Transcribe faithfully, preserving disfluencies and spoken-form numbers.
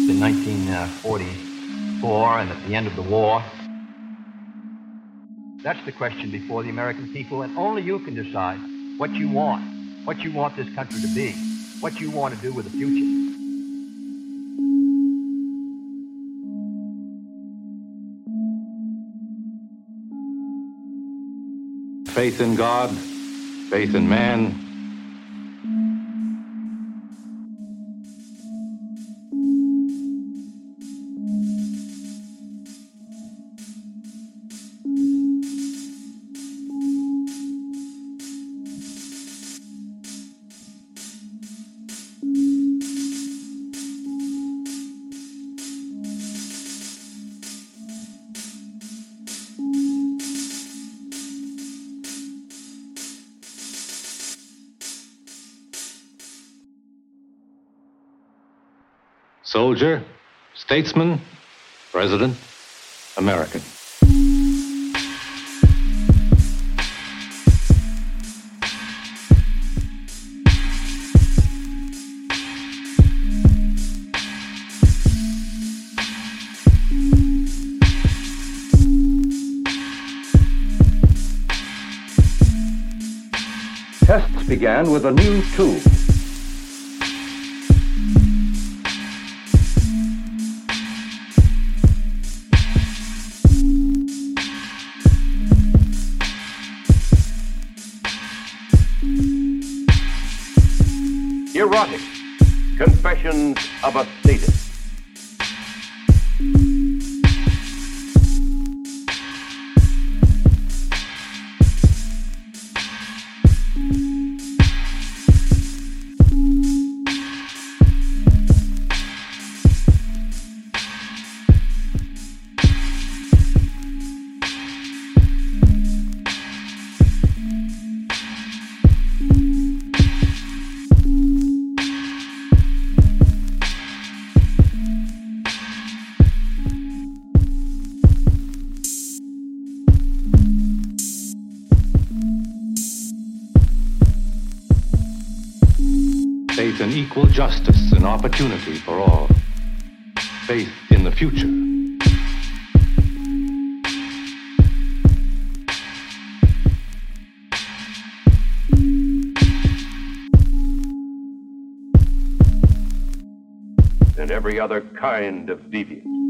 in nineteen forty-four and at the end of the war. That's the question before the American people, and only you can decide what you want, what you want this country to be, what you want to do with the future. Faith in God, faith in man. Soldier, statesman, president, American. Tests began with a new tool. Erotic Confessions of a Sadist. Faith in equal justice and opportunity for all. Faith in the future. And every other kind of deviance.